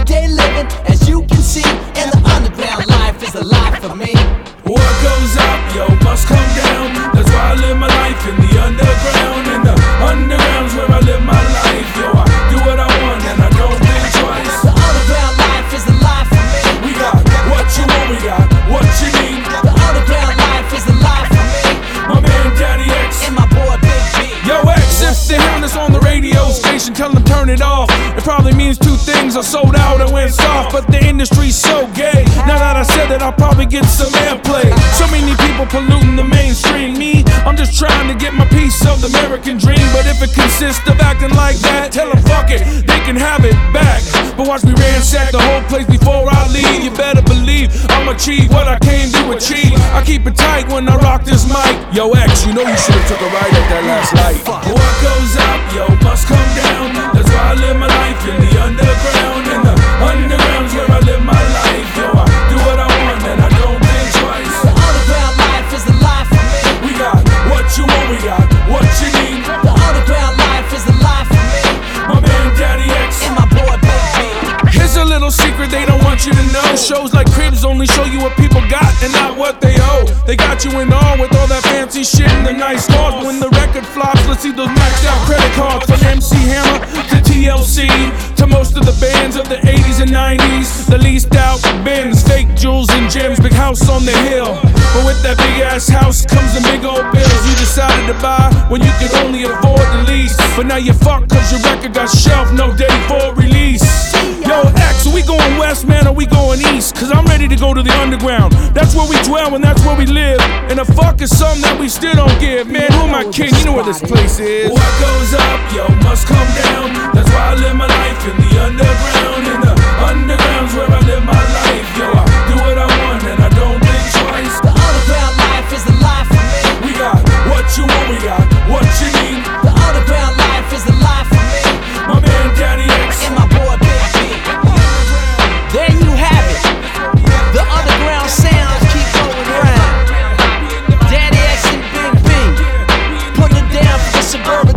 everyday living, as you can see, and the underground life is a life for me. What goes up, yo, must come down. That's why I live my life in the underground. In the underground's where I live my life, yo. I do what I want and I don't think twice. The underground life is a life for me. We got what you want, we got what you need. The underground life is a life for me. My man Daddy X and my boy Big B. Yo, X, if they hearing us on the radio station, tell them turn it off. It probably means two things: I sold out and went soft. But the industry's so gay. Now that I said that, I'll probably get some airplay. So many people polluting the mainstream. Me, I'm just trying to get my piece of the American dream. But if it consists of acting like that, tell them fuck it, they can have it back. But watch me ransack the whole place before I leave. You better believe I'll achieve what I came to achieve. I keep it tight when I rock this mic. Yo, X, you know you should've took a ride at that last light. What goes up, yo, must come down. That's why I live my life in the underground. In the underground's where I live my life. Yo, I do what I want and I don't think twice. The underground life is a life for me. We got what you want, we got what you need. The underground life is a life for me. My man Daddy X and my boy Big B. Here's a little secret they don't want you to know. Shows like Cribs only show you what people got and not what they owe. They got you in awe with all that fancy shit and the nice cars. But when the record flops, let's see those maxed out credit cards. From MC Hammer to TLC, to most of the bands of the 80s and 90s. The leased out Benz, fake jewels and gems, big house on the hill. But with that big ass house comes the big old bills you decided to buy when you could only afford the lease. But now you're fucked cause your record got shelved, no date for release. Yo, X, are we going west, man, or we going east? Cause I'm ready to go to the underground. That's where we dwell and that's where we live. And the fuck is something that we still don't give. Man, who am I kidding? You know where this place is. What goes up, yo, must come down. That's why I live my life in the underground. In the underground's where I live my life. Yo, I do what I want and I don't think twice. The underground life is a life for me. We got what you want, we got what you need. The underground life is a life for me. My man Daddy X and my boy Big B. There you have it. The underground sounds keep going around. Daddy X and Big B putting it down for the suburban